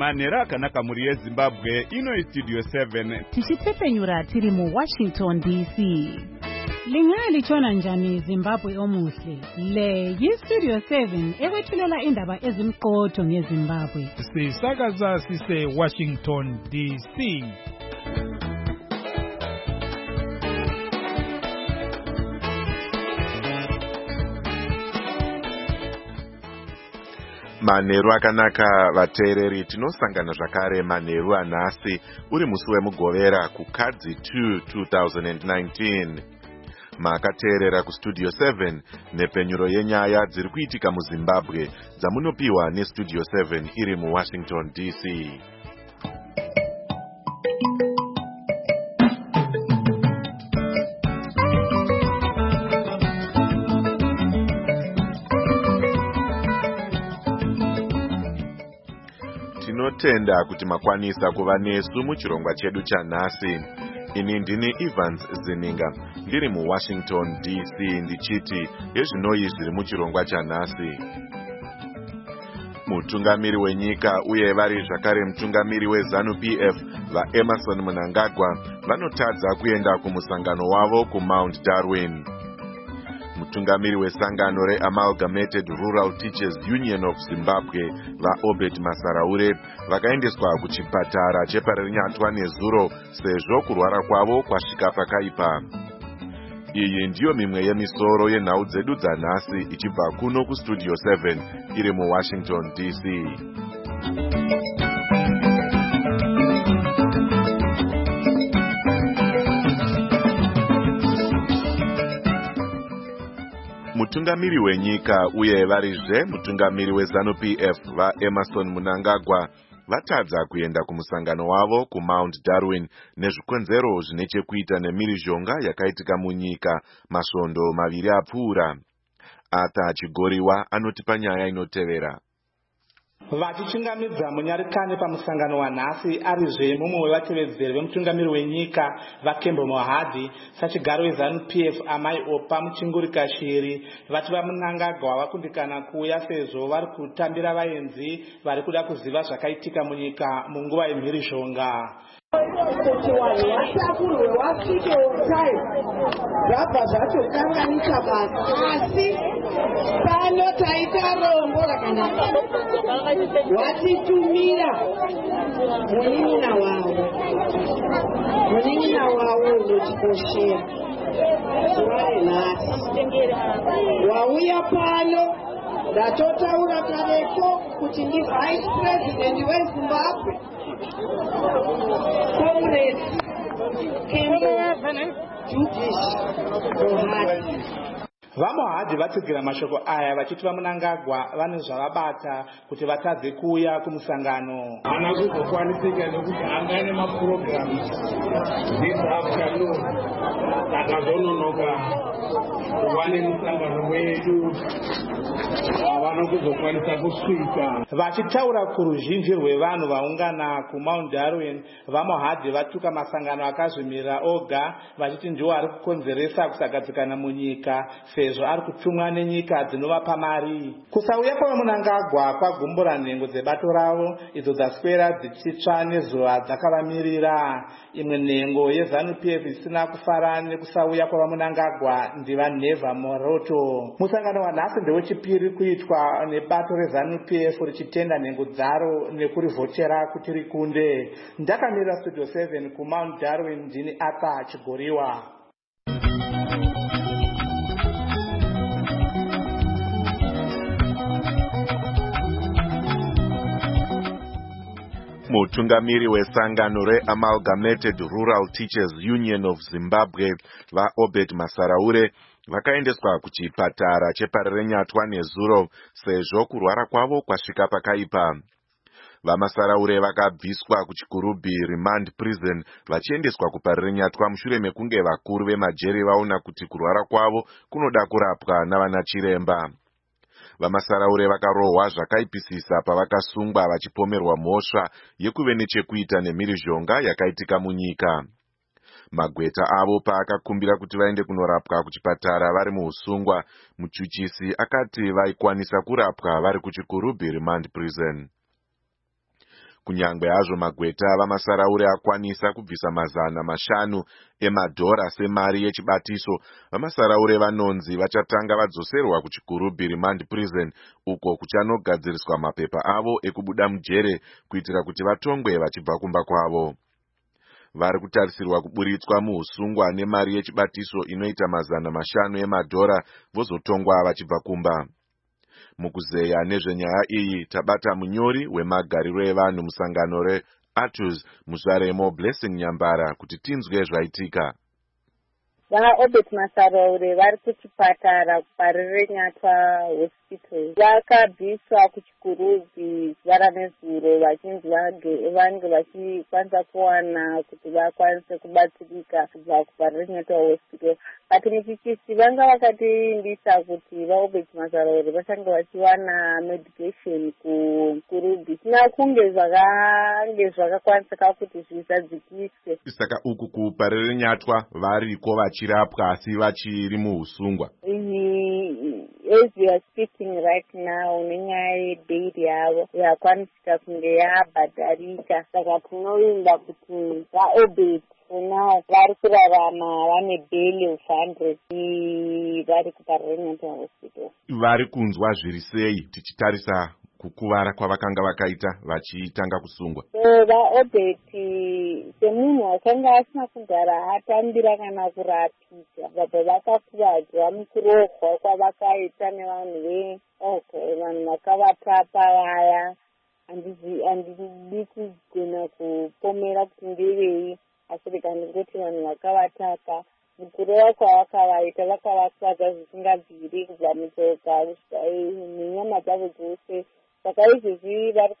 manhero akanaka muri yezimbabwe. Ino istudio 7 tichipfepenyura tiri muWashington DC. Lingalichona njani Zimbabwe omuhle? Le yistudio 7 ekwethulela indaba ezimqotho ngeZimbabwe. Sisakaza sise Washington DC. Manheru akanaka vateereri, tinosangana zvakare manheru anhasi uri musi wemugovera kukadzi 2 2019. Makateerera kustudio 7 nepenyuro yenyaya dziri kuitika muZimbabwe dzamunopiwa nestudio 7 iri muWashington DC. Tinotenda kuti makwanisa kuva nesu muchirongwa chedu chanhasi. Ini ndini Evans Zininga, ndiri muWashington DC ndichiti yezvinoi zviri muchirongwa chanhasi. Mutungamiri wenyika uye vari zvakare mutungamiri weZANU-PF vaEmerson Mnangagwa vanotadza kuenda kumusangano wavo kuMount Darwin. Mutungamiri wesangano reAmalgamated Rural Teachers Union of Zimbabwe vaObert Masaraure vakaendeswa kuchipatara chepaRinyatwa nezuro sezvo kurwara kwavo kwasvika pakaipa. Iyi ndiyo mimwe yemisoro yenhau dzedu dzanhasi ichibva kuno kustudio 7 iri muWashington DC. Mutungamiri wenyika uye varizve mutungamiri weZANU-PF vaEmerson Mnangagwa vatadza kuenda kumusangano wavo kuMount Darwin nezvikonzero zvine chekuita nemhirizhonga yakaitika munyika masvondo maviri apfuura. Arthur Chigoriwa anotipa nyaya inotevera. Vachichingamidza munyarikani pamusangano wanhasi arizve mumwe wevatevedzeri vemutungamiri wenyika vaKembo Mohadhi sachigaro weZANU-PF Amai Opa Muchingurika Shiri vati vaMnangagwa vakundikana kuuya sezvo vari kutambira vaenzi vari kuda kuziva zvakaitika munyika munguva yemhirizhonga. Kuti vanhu vatakurwe wasvike otai zvabva zvatokanganika basa, asi pano taita rombo rakanaka watitumira munin'ina wavo unotikoshera zuva renhasi wauya pano ndatotaura kareko kuti ndivice president weZimbabwe Comrade Kembo Judish Mohadhi. VaMohadhi vatsigira mashoko aya vachiti vaMnangagwa vane zvavabata kuti vatadze kuuya kumusangano. Hana kuzokwanisika nekuti anga nemapurogiramu this afternoon akazononoka kuva nemusangano wedu havana kuzokwanisa kusvika. Vachitaura kuruzhinji rwevanhu vaungana kuMount Darwin, vaMohadhi vatuka masangano akazvimirira oga vachiti ndiwo ari kukonzeresa kusagadzikana munyika sezvo ari kutumwa nenyika dzinovapa mari. Kusauya kwaMnangagwa kwagumbura nhengo dzebato ravo idzo dzaswera dzichitsva nezuva dzakavamirira. Imwe nhengo yeZANU-PF isina kufara nekusauya kwavaMnangagwa ndivaNeva Moroto. Musangano wanhasi ndewechipiri kuitwa nebato reZANU-PF richitenda nhengo dzaro nekurivhotera kuti rikunde. Ndakamirira studio 7 kuMount Darwin ndini Arthur Chigoriwa. Mutungamiri wesangano reAmalgamated Rural Teachers Union of Zimbabwe vaObert Masaraure vakaendeswa kuchipatara chepaRinyatwa nezuro sezvo kurwara kwavo kwasvika pakaipa. VaMasaraure vakabviswa kuchikurubhi Remand Prison vachiendeswa kupaRinyatwa mushure mekunge vakuru vemajeri vaona kuti kurwara kwavo kunoda kurapwa navana chiremba. VaMasaraure vakarohwa zvakaipisisa pavakasungwa vachipomerwa mhosva yekuve nechekuita nemhirizhonga yakaitika munyika. Magweta avo paakakumbira kuti vaende kunorapwa kuchipatara vari muusungwa, muchuchisi akati vaikwanisa kurapwa vari kuchikurubhi Remand Prison. Kunyangwe hazvo magweta vamasaraure akwanisa kubvisa $500 emadhora semari yechibatiso, vamasaraure vanonzi vachatanga vadzoserwa kuchigurubhi remand prison uko kuchanogadziriswa mapepa avo ekubuda mujere kuitira kuti vatongwe vachibva kumba kwavo. Vari kutarisirwa kuburitswa muusungwa nemari yechibatiso inoita $500 emadhora vozotongwa vachibva kumba. Mukuzeya nezvenyaya iyi tabata munyori wemagariro evanhu musangano reATUS muzvaremo Blessing Nyambara kuti tinzwe zvaitika. VaObert Masaraure vari kuchipatara kuParirenyatwa hospital. Vakabviswa kuchigurubhi zuva nezuro vachinzi vange vachikwanisa kuwana kuti vakwanise kubatsirika kubva kuParirenyatwa hospital. But muchichisi vanga vakatiimbisa kuti vaObert Masaraure vachange vachiwana medication kuchigurubhi. Sina kunge zvakakwanisika kuti zvizadzikiswe. Saka uku kuParirenyatwa variko vachirapwa asi vachiri muusungwa. As we are speaking right now, nenyaya yebeiri yavo yakwanisika kunge yabhadharika. Saka tinoimba kuti vaObert now vari kurarama vane bail of 100 vari kuParirenyatwa hospital. Vari kunzwa zviri sei tichitarisa kukuvara kwavakanga vakaita vachitanga kusungwa? VaObert semunhu akanga asina kugara atambira kana kurapika, vabva vakakuvadzwa mukurohwa kwavakaita nevanhu vanhu vakavatapa vaya. Handidi kugona kupomera kuti ndevei, asi ndikandingoti vanhu vakavatapa. Mukurohwa kwavakavaita vakavakuvadza zvisingabviri kubva mutsoka nenyama dzavo dzose. Saka izvezvi vari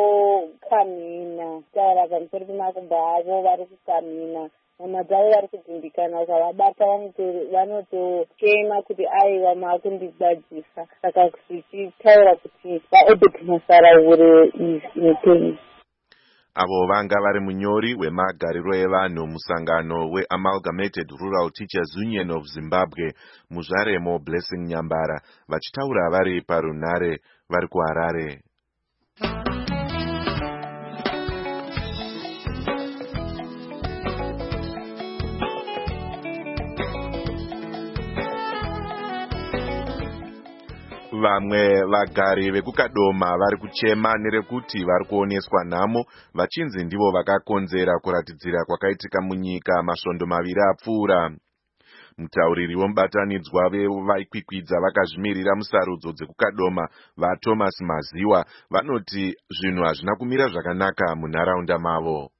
kungokamina kutaura pamusoro pemakumbo avo, vari kukamina, nyama dzavo vari kudzimbikana. Ukavabata vanotochema kuti aiwa maakundigbadzisa. Saka zvichitaura kuti vaObert Masaraure is in pain. Avo vanga vari munyori wemagariro evanhu musangano weAmalgamated Rural Teachers Union of Zimbabwe muzvaremo Blessing Nyambara vachitaura vari parunare vari kuHarare. Vamwe vagari vekukadoma vari kuchema nerekuti vari kuoneswa nhamo vachinzi ndivo vakakonzera kuratidzira kwakaitika munyika masvondo maviri apfuura. Mutauriri womubatanidzwa vaikwikwidza vakazvimirira musarudzo dzekukadoma vaThomas Maziwa vanoti zvinhu hazvina kumira zvakanaka munharaunda mavo.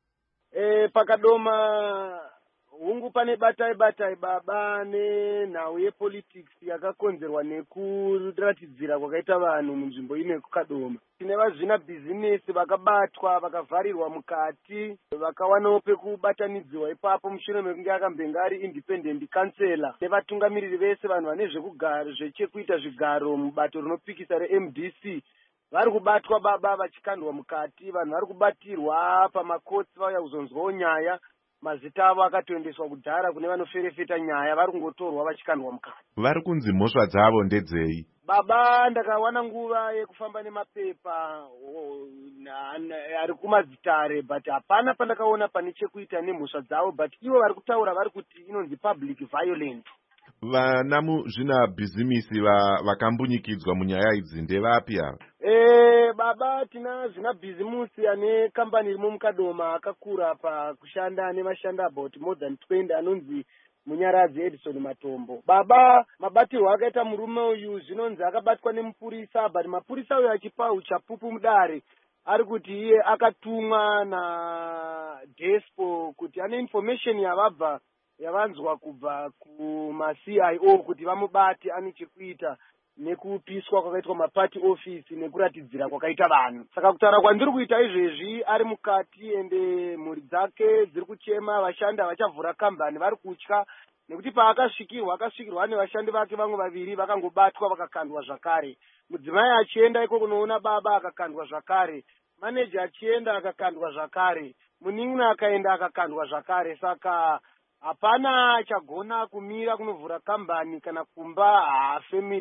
Pakadoma hungu pane batai baba nenhau yepolitics yakakonzerwa nekuratidzira kwakaita vanhu munzvimbo ine kukadoma. Tine vazvina bhizinesi vakabatwa vakavharirwa mukati, vakawanawo pekubatanidziwa ipapo mushure mekunge akambenga ari independent councillor nevatungamiriri vese vanhu vane zvechekuita zvigaro mubato rinopikisa reMDC. Vari kubatwa baba vachikandwa mukati, vanhu vari kubatirwa pamakotsi vauya kuzonzwawo nyaya. Mazita avo akatoendeswa kudhara kune vanoferefeta nyaya, vari kungotorwa vachikandwa mukati. Vari kunzi mhosva dzavo ndedzei? Baba ndakawana nguva yekufamba nemapepa ari kumadzitare, but hapana pandakaona pane chekuita nemhosva dzavo, but ivo vari kutaura vari kuti inonzi public violence. Vana muzvina bhizimisi vakambunyikidzwa munyaya idzi ndevapi ava? Baba tina zvina bhizimusi ane kambani irimo mukadoma akakura pakushanda nevashanda about more than 20 anonzi Munyaradzi Edison Matombo. Baba mabatirwo akaita murume uyu zvinonzi akabatwa nemupurisa, but mapurisa uyu achipa uchapupu mudare ari kuti iye akatumwa naDespo kuti ane information yavanzwa kubva kumaCIO kuti vamubate ane chekuita nekupiswa kwakaitwa mapati office nekuratidzira kwakaita vanhu. Saka kutaura kwandiri kuita izvezvi ari mukati ende mhuri dzake dziri kuchema, vashandi vachavhura kambani vari kutya nekuti akasvikirwa nevashandi vake vamwe vaviri vakangobatwa vakakandwa zvakare. Mudzimai achienda iko kunoona baba akakandwa zvakare, maneja achienda akakandwa zvakare, munin'ina akaenda akakandwa zvakare. Saka hapana chagona kumira kunovhura kambani kana kumba family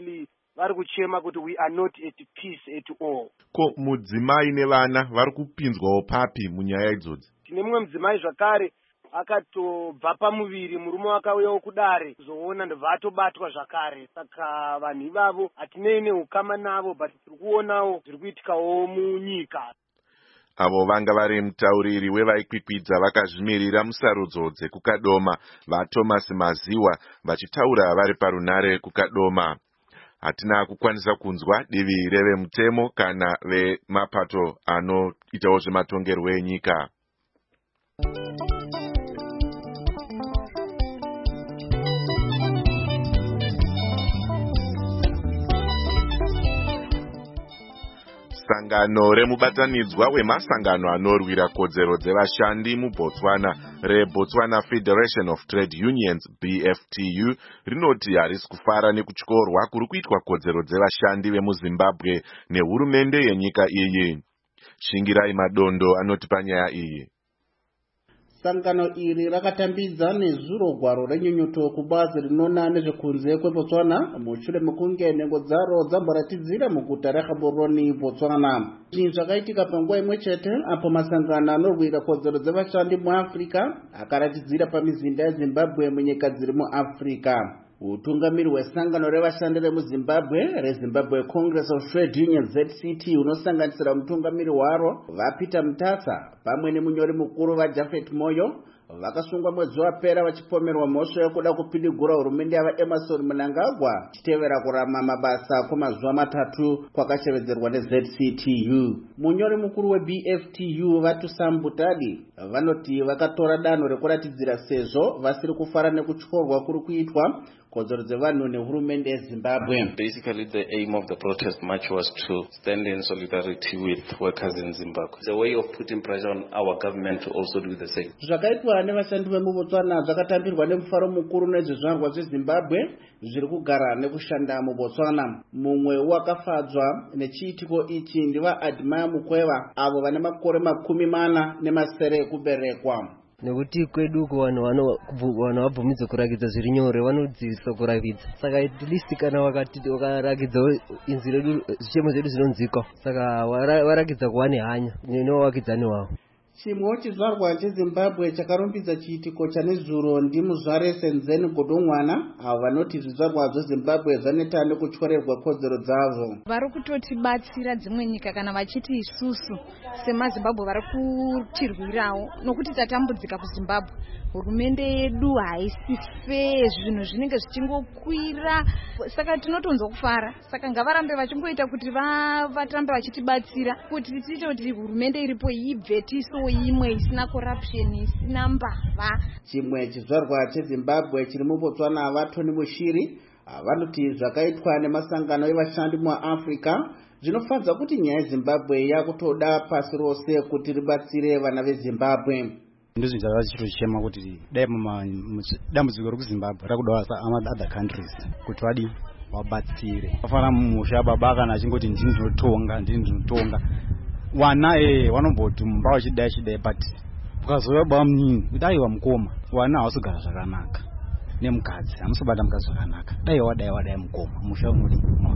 vari kuchema kuti we are not at peace at all. Ko mudzimai nevana vari kupinzwawo papi munyaya idzodzi? Tine mumwe mudzimai zvakare akatobva pamuviri, murume wakauyawo kudare kuzoona ndobva atobatwa zvakare. Saka vanhu ivavo hatinei neukama navo, but tiri kuonawo zviri kuitikawo munyika. Avo vanga vari mutauriri wevaikwikvidza vakazvimirira musarudzo dzekukadoma vaThomas Maziwa vachitaura vari parunare kukadoma. Hatina kukwanisa kunzwa divi revemutemo kana vemapato anoitawo zvematongerwo enyika. Sangano remubatanidzwa wemasangano anorwira kodzero dzevashandi muBotswana reBotswana Federation of Trade Unions BFTU rinoti harisi kufara nekutyorwa kuri kuitwa kodzero dzevashandi vemuZimbabwe nehurumende yenyika iyi. Shingirai Madondo anoti panyaya iyi. Sangano iri rakatambidza nezuro gwaro renyunyuto kubazi rinoona nezvekunze kweBotswana mushure mekunge nhengo dzaro dzamboratidzira muguta reGaborone, Botswana. Izvi zvakaitika panguva imwe chete apo masangano anorwira kodzero dzevashandi muAfrica akaratidzira pamizinda yeZimbabwe munyika dziri muAfrica. Utungamiri hwesangano revashandi remuZimbabwe reZimbabwe Congress of Trade Unions ZCT unosanganisira mutungamiri waro vaPeter Mutasa pamwe nemunyori mukuru vaJafet Moyo vakasungwa mwedzi wapera vachipomerwa mhosva yokuda kupindigura hurumende yavaEmerson Mnangagwa chitevera kurama mabasa kwemazuva 3 kwakashevedzerwa neZCTU. Munyori mukuru weBFTU Vatusambutadi vanoti vakatora danho rekuratidzira sezvo vasiri kufara nekutyorwa kuri kuitwa kodzero dzevanhu nehurumende yeZimbabwe. Basically, the aim of the protest march was to stand in solidarity with workers in Zimbabwe. It's a way of putting pressure on our government to also do the same. Zvakaitwa nevashandi vemuBotswana zvakatambirwa nemufaro mukuru nezvizvarwa zveZimbabwe zviri kugara nekushanda muBotswana. Mumwe wakafadzwa nechiitiko ichi ndivaAdmire Mukweva avo vane makore 40 ekuberekwa. Nekuti kwedu vanhu vabvumidza kurakidza zviri nyore vanodzivisa kurakidza, saka at least kana wakarakidza inzwi redu zvichemo zvedu zvinonzika, saka warakidza kuva nehanya nevawakidzani wavo. Chimwewo chizvarwa cheZimbabwe chakarumbidza chiitiko chanezuro ndimuzvare Senzeni Godongwana avo vanoti zvizvarwa zveZimbabwe zvaneta nekutyorerwa kodzero dzavo. Vari kutotibatsira dzimwe nyika kana vachiti isusu semaZimbabwe vari kutirwirawo nokuti tatambudzika kuZimbabwe. Hurumende yedu haisi fe, zvinhu zvinenge zvichingokwira, saka tinotonzwa kufara. Saka ngavarambe vachingoita kuti vatambe vachitibatsira kuti tiite kuti hurumende iripo ibve tiso imwe isina corruption, isina mbavha. Chimwe chizvarwa cheZimbabwe chiri muBotswana vaToni Mushiri vanoti zvakaitwa nemasangano evashandi muAfrica zvinofadza kuti nyaya yeZimbabwe yakutoda pasi rose kuti ribatsire vana veZimbabwe. Ndizvo zvava chichema kuti dambudziko rekuZimbabwe rakudawo other countries kuti vabatsire. Vafana musha baba kana achingoti ndinotonga wana vanomboti mumba wachidai but ukazouya baba munyini kuti aiwa mukoma wana hausogara zvakanaka nemukadzi hamusubata mukadzi zvakanaka dai wadai mukoma musha unodi.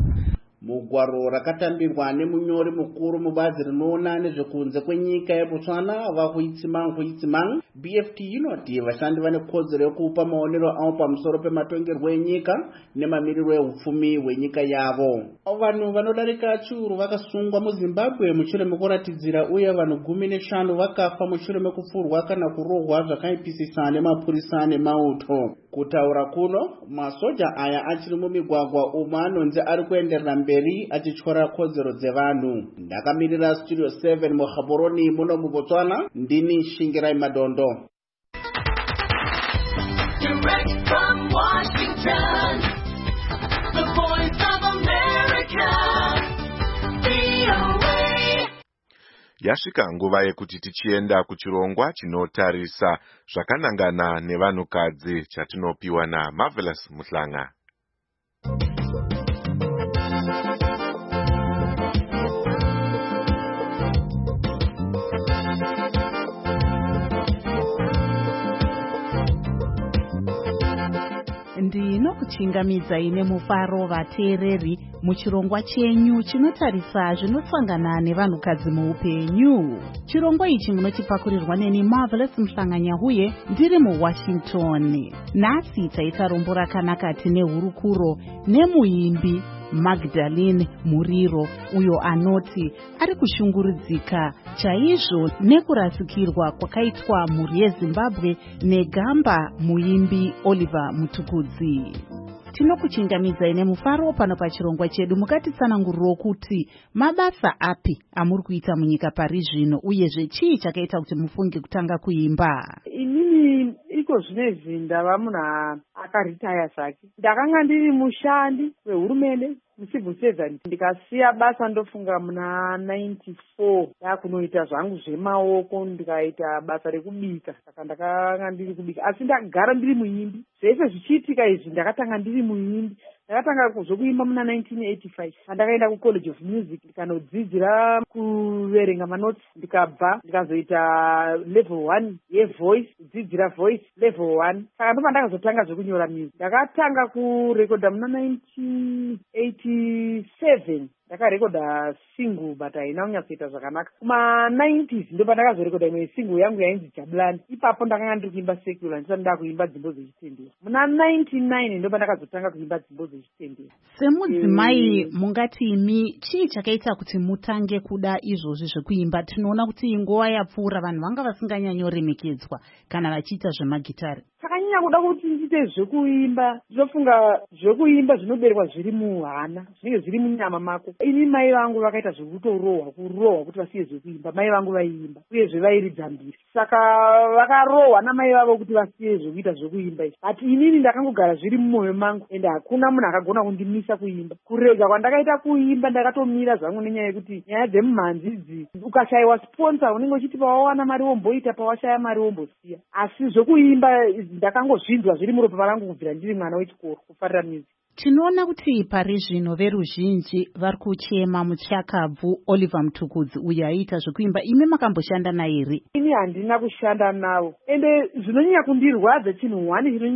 Mugwaro rakatambirwa nemunyori mukuru mubazi rinoona nezvekunze kwenyika yeBotswana vaHuitsimang BFT inoti vashandi vane kodzero yekupa maonero avo pamusoro pematongerwo enyika nemamiriro ehupfumi hwenyika yavo. Vanhu vanodarika chiuru vakasungwa muZimbabwe mushure mekuratidzira uye vanhu 15 vakafa mushure mekupfurwa kana kurohwa zvakaipisisa nemapurisa nemauto. Kutaura kuno masoja aya achiri mumigwagwa umwe anonzi ari kuenderera mberi achityora kodzero dzevanhu. Ndakamirira Studio 7 muGaborone muno muBotswana, ndini Shingirai Madondo. Direct from Washington, the voice of America, VOA. Yasvika nguva yekuti tichienda kuchirongwa chinotarisa zvakanangana nevanhukadzi chatinopiwa naMarvelous Muhlanga. ndinokuchingamidzai nemufaro vateereri muchirongwa chenyu chinotarisa zvinosangana nevanhukadzi muupenyu. Chirongwa ichi munochipakurirwa neni Marvelous Mhlanganyahuye ndiri muWashington. Nhasi taita rombo rakanaka tine hurukuro nemuimbi Magdalene Muriro, uyo anoti ari kushungurudzika chaizvo nekurasikirwa kwakaitwa mhuri yeZimbabwe negamba muimbi Oliver Mutukudzi. Tinokuchingamidzai nemufaro pano pachirongwa chedu. Mukatitsananguriro kuti mabasa api amuri kuita munyika pari zvino, uyezve chii chakaita kuti mufunge kutanga kuimba? Inini iko zvinezvi ndava munhu akaritaya zvake. Ndakanga ndiri mushandi wehurumende mucivil servant, ndikasiya basa ndofunga muna 94 ndakunoita zvangu zvemaoko, ndikaita basa rekubika. Saka ndakanga ndiri kubika, asi ndakagara ndiri muimbi. Zvese zvichiitika izvi ndakatanga ndiri muimbi. Ndakatanga zvokuimba muna 1985 pandakaenda kucollege of music ndikanodzidzira kuverenga manotsi, ndikabva ndikazoita level 1 yevoice, kudzidzira voice level 1. Saka ndo pandakazotanga zvekunyora music. Ndakatanga kurekodha muna 1987 ndakarekodha single but haina kunyatsoita zvakanaka. Kuma 90s ndo pandakazorekodha imwe single yangu yainzi Jabulani. Ipapo ndakanga ndiri kuimba secular, ndisati ndakuimba dzimbo dzechitendero. Muna 99 ndo pandakazotanga kuimba dzimbo dzechitendero. Semudzimai mungati imi chii chakaita kuti mutange kuda izvozvi zvekuimba? Tinoona kuti nguva yapfuura vanhu vanga vasinganyanyoremekedzwa kana vachiita zvemagitari. Takanyanya kuda kuti ndiite zvekuimba. Ndinofunga zvekuimba zvinoberekwa zviri muhana, zvinenge zviri munyama mako. Ini mai vangu vakaita zvekurohwa kuti vasiye zvekuimba. Mai vangu vaiimba uyezve vairidza mbiri, saka vakarohwa namai vavo kuti vasiye zvekuita zvekuimba izvi. Ati inini ndakangogara zviri mumwoyo mangu ende hakuna munhu akagona kundimisa kuimba. Kurega kwandakaita kuimba ndakatomira zvangu nenyaya yekuti nyaya dzemumhanzi idzi, ukashayiwa sponsor unenge uchiti pawawana mari womboita, pawashaya mari wombosiya. Asi zvekuimba ndakangozvinzwa zviri muropa rangu kubvira ndiri mwana wechikoro kufarira music. Tinoona kuti pari zvino veruzhinji vari kuchema muchakabvu Oliver Mutukudzi uyo aiita zvekuimba. Imi makamboshanda naye here? Ini handina kushanda navo, ende zvinonyanya kundirwadza chinhu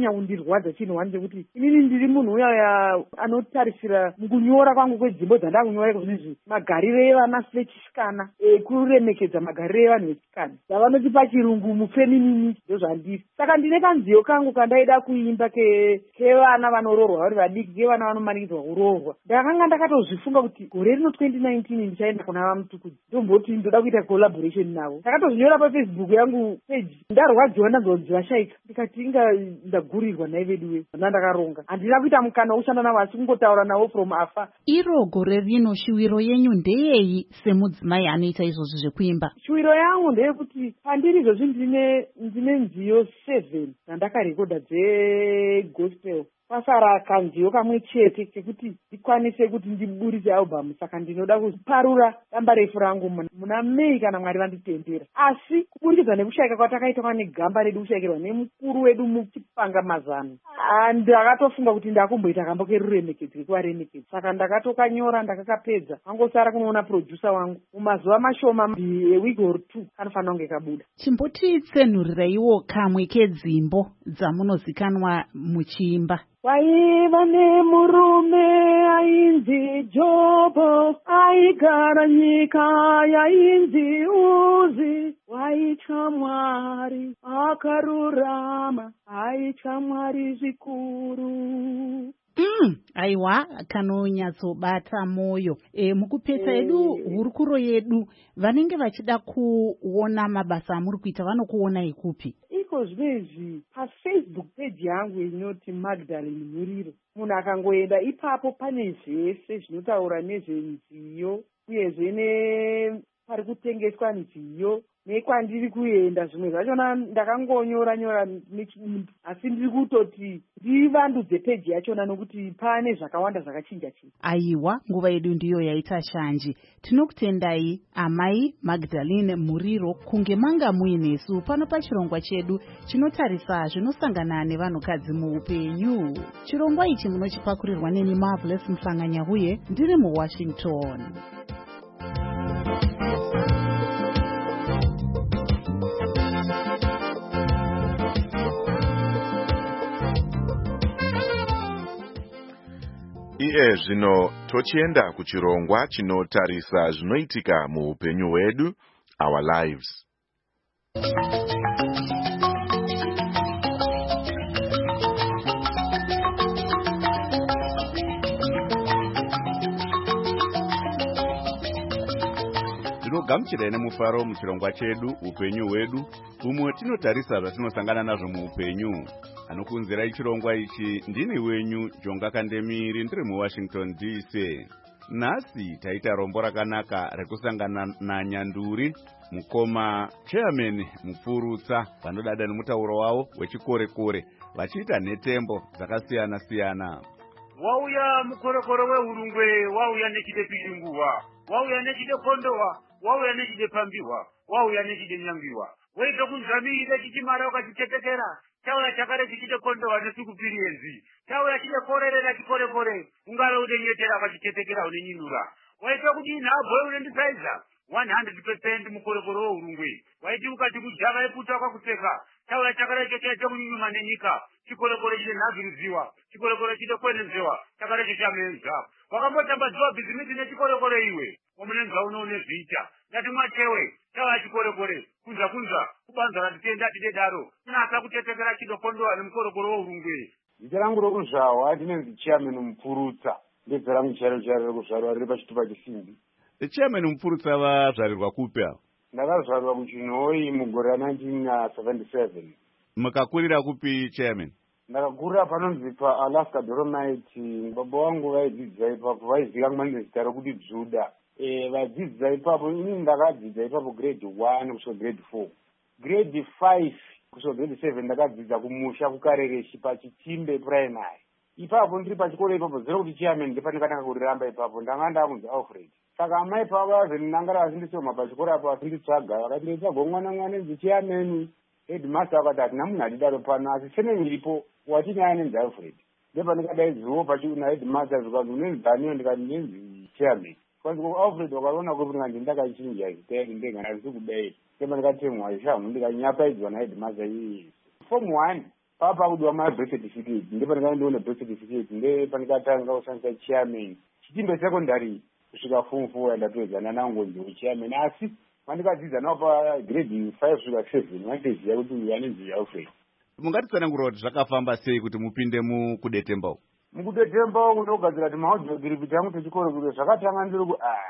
wani chekuti inini ndiri munhu uya anotarisira mukunyora kwangu kwedzimbo dzandakunyora kuzvizvi magariro evana vechisikana, kuremekedza magariro evanhu vechisikana, zavanoti pachirungu mufeminini, ndozvandiri. Saka ndine kanziyo kangu kandaida kuimba kevana vanororwa vari vadiki, kevana vanomanikidzwa kuroorwa. Ndakanga ndakatozvifunga kuti gore rino 2019 ndichaenda kuna vaMutukudzi ndomboti ndoda kuita collaboration navo. Ndakatozvinyora paFacebook yangu page, ndarwadziwa ndanzonzi vashaika, ndikati inga ndagurirwa nai vedu we ndakaronga. Handina kuita mukana wekushanda navo asi kungotaura navo from afar. Iro gore rino shuwiro yenyu ndeyei semudzimai anoita izvozvi zvekuimba? Shuwiro yangu ndeyekuti pandiri izvozvi ndine nziyo 7 dzandakarekodha dzegospel. Pasara kanziyo kamwe chete kekuti ndikwanise kuti ndiburitse album. Saka ndinoda kuparura damba refu rangu muna Mei kana Mwari vanditendera. Asi kuburikidza nekushayika kwatakaita negamba redu, kushayikirwa nemukuru wedu muchipanga mazano, ndakatofunga kuti ndakumboita kambo keruremekedzi kekuvaremekedzi. Saka ndakatokanyora ndakakapedza, angosara kunoona producer wangu mumazuva mashoma, a week or 2 kanofanira kunge kabuda. Chimbotitsenhuriraiwo kamwe kedzimbo dzamunozikanwa muchiimba. Waiva nemurume ainzi Jobho, aigara nyika yainzi Uzi. Waitya Mwari akarurama, aitya Mwari zvikuru. Aiwa, kanonyatsobata moyo. Mukupesa edu hurukuro yedu, vanenge vachida kuona mabasa amuri kuita vanokuonai kupi? Iko zvinezvi paFacebook page yangu inoti Magdalene Muriro. Munhu akangoenda ipapo pane zvese zvinotaura nezvenziyo, uyezve pari kutengeswa nziyo nekwandiri kuenda. Zvimwe zvachona ndakangonyora nechidimbu, asi ndiri kutoti ndivandudze peji yachona nokuti pane zvakawanda zvakachinja chinja. Aiwa, nguva yedu ndiyo yaita shanji. Tinokutendai amai Magdalene Muriro kunge manga muinesu pano pachirongwa chedu chinotarisa zvinosangana nevanhukadzi muupenyu. Chirongwa ichi munochipakurirwa neni Marvelous Mhlanganyahuye ndiri muWashington. Iye zvino tochienda kuchirongwa chinotarisa zvinoitika muupenyu hwedu, our lives. Gamuchirai nemufaro muchirongwa chedu upenyu hwedu, umwe tinotarisa zvatinosangana nazvo muupenyu. Anokunzirai chirongwa ichi ndini wenyu Jonga Kandemiri, ndiri muWashington DC. Nhasi taita rombo rakanaka rekusangana naNyanduri, mukoma chairman mupfurutsa, vanodada nemutauro wavo wechikore-kore, vachiita nhetembo dzakasiyana siyana. Wauya mukorekore wehurungwe, wauya nechide pishunguwa, wauya nechide kondowa, wauya nechide pambiwa, wauya nechide nyangiwa. Weito kunzvamire chichimara ukachitetekera, chauya chakare chichide kondowa nesukupirienzi, chauya chide korerera chikore-kore, ungare unenyetera pachitetekera unenyinura. Waito kuti inhabwe unendisaiza 100% mukorekore wehurungwe. Waiti ukati kujava eputa wakakuseka, chauya chakare chochaita kunyunyuma nenyika, chikore-kore chide nhaviruziwa, chikore-kore chide kwenenzewa, chakare chochamenza. Wakambotambadziwa bhizimisi nechikore-kore iwe, wamunenza unoone zviita. Ngati mwachewe, chauya chikore-kore, kunza, kubanza ratitenda tidedaro, nasa kutetekera chidokondowa nemukorekore wehurungwe. Zita rangu rokuzvarwa ndinenzi chairman mupfurutsa, ndedzi rangu charo rokuzvarwa riri pachitupa chesimbi. Chairman mupfurutsa vazvarirwa kupi apo? Ndakazvarwa kuChinhoyi mugore ra1977. Mukakurira kupi chairman? Ndakakurira panonzi paAlaska Dolomite. Baba wangu vaidzidza ipapo, vaiziva kumane zita rokuti Juda. Vadzidza ipapo, ini ndakadzidza ipapo grade 1 kusvika grade 4. Grade 5 kusvika grade 7 ndakadzidza kumusha kuKarereshi paChitimbe primary. Ipapo ndiri pachikoro ipapo zero kuti chairman ndipandikatanga kuriramba ipapo, ndanga ndakunzi Alfred. Saka amai pavo vazvinangara vasindisoma pachikoro apo vasinditsvaga, vakati nditsvaga mwana nzi chairman. Headmaster akati hatina munhu atidaro pano, asi sene iripo watini anenzi Alfred. Ndepandikadaidziwo pachina headmaster zvikanzi unenzi Daniel, ndikati ndinenzi chairman. Kwanzi Alfred wakaona kuti ndakachinja zita ndenga ndisi kubeira. Ndepandikatemwa ishamu ndikanyapaidzwa naheadmaster iyi. Form 1 papa kudiwa birth certificate, ndepandikaendiona birth certificate, ndepandikatanga kushandisa chairman. Chitimbe secondary kusvika form 4 ndapedzana nangonzi wechairman, asi mandikadzidza nawo pagrade 5 kusvika 7 vandiziva kuti anenzi Alfred. Mungatitsanangura kuti zvakafamba sei kuti mupinde mukudetemba? Mukudetemba kunogadzira kuti maudhiogiripi tangu techikoro kuti zvakatanga ndiri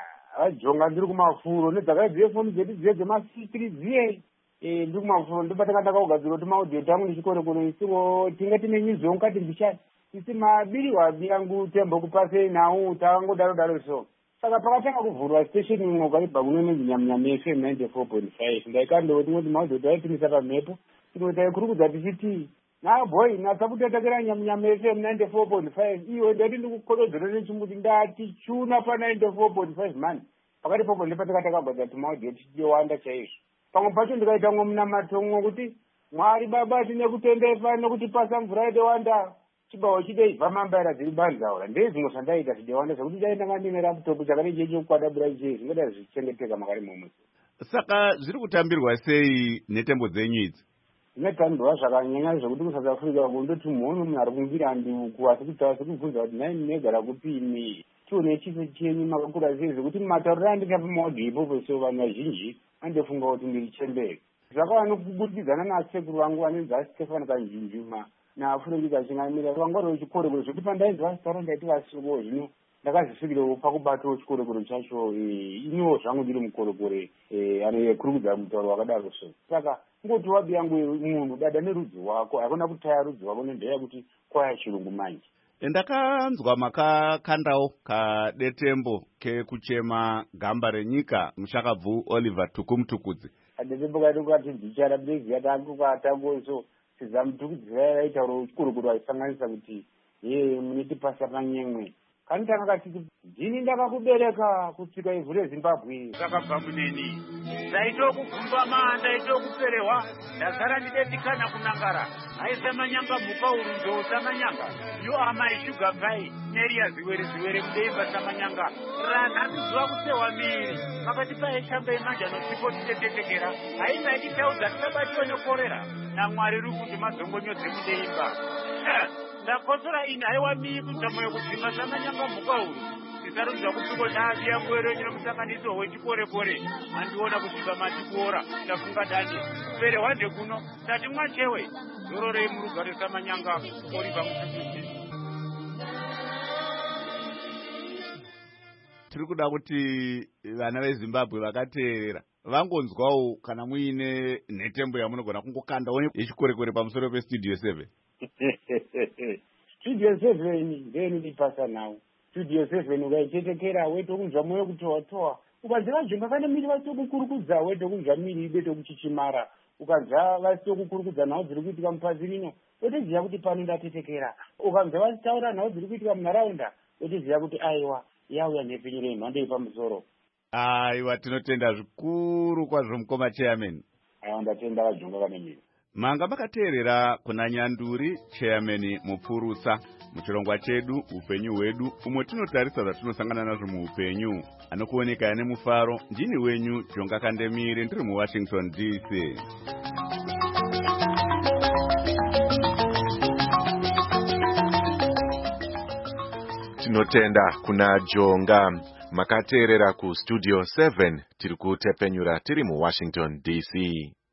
vajonga ndiri kumafuro nedzakaidzive foni dzedu dziye dzema-C3 dziye ndiri kumafuro, ndopatakataka kugadzira kuti maudhio tangu nechikoro kuno isiwo tinge tine nyizo mukati mbishani isi mabiri wabi yangu tembo kupasei nawo takangodaro so. Saka pakatanga kuvhurwa station imwe ukaibva kunonenzi Nyamnyama FM 94.5 ndaikandoti kuti maudhio taipinisa pamhepo tinoita kurukudza tichiti boy nasakutetekera Nyamnyama FM 94.5 iwe ndati ndikukododzera nechimbuti ndati chuna pa 94.5 man. Pakati popo ndepandikatakagwadza kuti maudhio tichiwanda chaizvo. Pamwe pacho ndikaita munamatongo kuti Mwari Baba tine kutendefa nokutipasa mvura yedewanda. Chibawo chideibva mambaira dziri banzaura ndezvimwe zvandaita zvidewanda zvekuti dainanga ndine laptop chakati checho kwadabura iche zvingadai zvichengeteka makari momwe. Saka zviri kutambirwa sei netembo dzenyu idzi? Dzinotambirwa zvakanyanya zvekuti kuSouth Africa kundoti munhu ari kungira ndiuku asi kuti kubvunza kuti nai munogara kupini, chione chiso chenyu makakura sei, zvekuti matauriro andikapi maudhio ipopo so vanhu vazhinji andofunga kuti ndiri chembere. Zvakava kubudikidza nasekuru vangu vanenzi Stefan Kanjunjuma naFrench kachingamira vangwari vechikoro zvekuti pandainzi vasitaura ndaiti vasoko zvino ndakazvisikirawo pakubatawo chikoro chacho iniwo zvangu ndiri mukorokore anokurukudza mutauro wakadaro so. Saka ngoti wabi yangu munhu dada nerudzi wako hakuna kutaya rudzi wako nendeya kuti kwaya chirungu manje. Ndakanzwa makakandawo kadetembo kekuchema gamba renyika mushakabvu Oliver Tukumtukudzi. Kadetembo kati ndichara bezi tangu so sizamutukudzi vaitaura chikorokoro vaisanganisa kuti munitipasa panyemwe. Kanitanga katiti ndini ndakakubereka kusvika ivhu reZimbabwe. Zvakabva kuneni. Ndaitokugumba ndaitokuperehwa, ndagara ndidedikana kunangara. Aisamanyanga mhuka urunzo samanyanga. You are my sugar pie. Neria ziwere mudeimba samanyanga. Ranhatiziva kusewa miri. Pakati paishamba imanja nosipo titetetekera. Haingaiti taudza tisabatiwe nekorera. naMwari uri kuti mazongonyodze mudeimba. ndakotsora ini haiwa mii kutamo yekudzima samanyanga mhuka uru tisarudza kutuko navi yangu ero nyina musanganiso wechikore-kore andiona kusvika matikuora ndafunga dande pere wande kuno tati mwachewe zoro rei murugare samanyanga oriva musukuzi. tiri kuda kuti vana vezimbabwe vakateerera vangonzwawo kana muine nhetembo yamunogona kungokandawo yechikore-kore pamusoro pestudio 7. Studio 7 ndeyenudipasa nawo. Studio 7 ukaichetekera wetokunzwa mwoyo kutohwa-tohwa. Ukanzwa vazvinga vane miri vasitokukurukudza wetokunzwa miri ibetokuchichimara. Ukanzwa vasitokukurukudza nhau dziri kuitika mupazi rino wotoziva kuti pano ndatetekera. Ukanzwa vachitaura nhau dziri kuitika munharaunda wotoziva kuti aiwa yauya nhepfenyuro yemhando yepamusoro. Aiwa, tinotenda zvikuru kwazvo mukoma chairman. Aiwa, ndatenda vajonga vane miri. Manga makateerera kuna Nyanduri chairman mupfurutsa muchirongwa chedu upenyu hwedu umwe tinotarisa zvatinosangana nazvo muupenyu. Anokuoneka ane mufaro ndini wenyu Jonga Kandemire ndiri muWashington DC. Tinotenda kuna Jonga. Makateerera ku Studio 7 tiri kutepenyura tiri muWashington DC.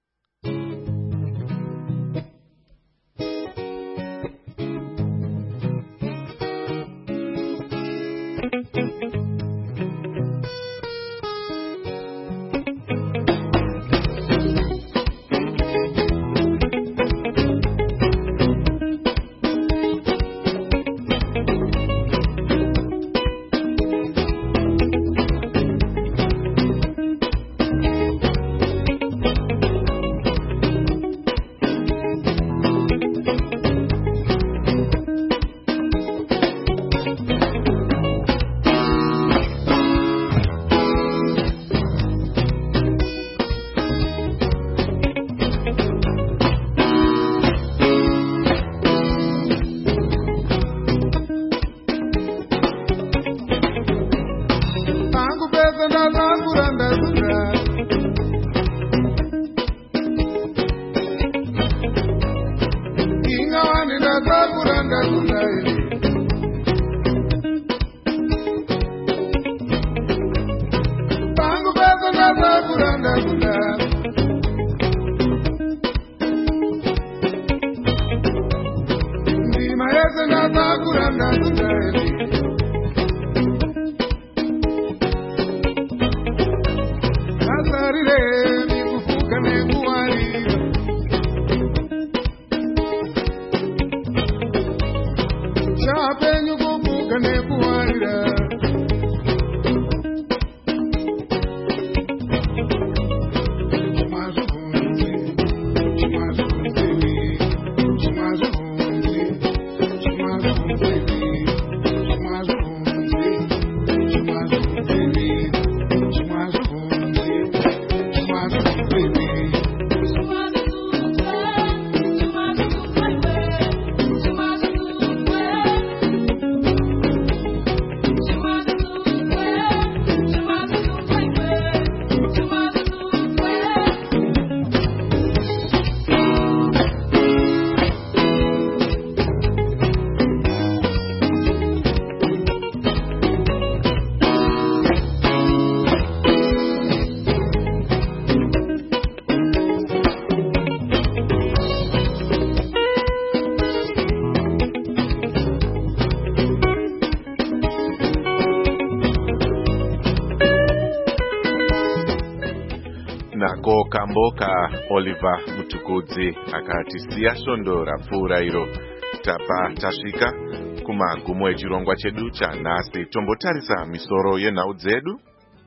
Nako kamboka Oliver Mutukudzi akati siya svondo rapfuura iro. Tapa tasvika kumagumo echirongwa chedu chanhasi. Tombotarisa misoro yenhau dzedu.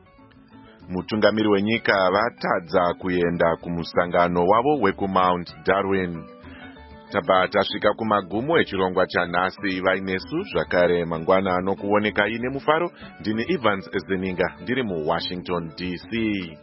Mutungamiri wenyika vatadza kuenda kumusangano wavo wekumount Darwin. Tapa tasvika kumagumo echirongwa chanhasi. Vainesu zvakare mangwana anokuoneka ine mufaro. Ndini Evans Zeninga ndiri muWashington DC.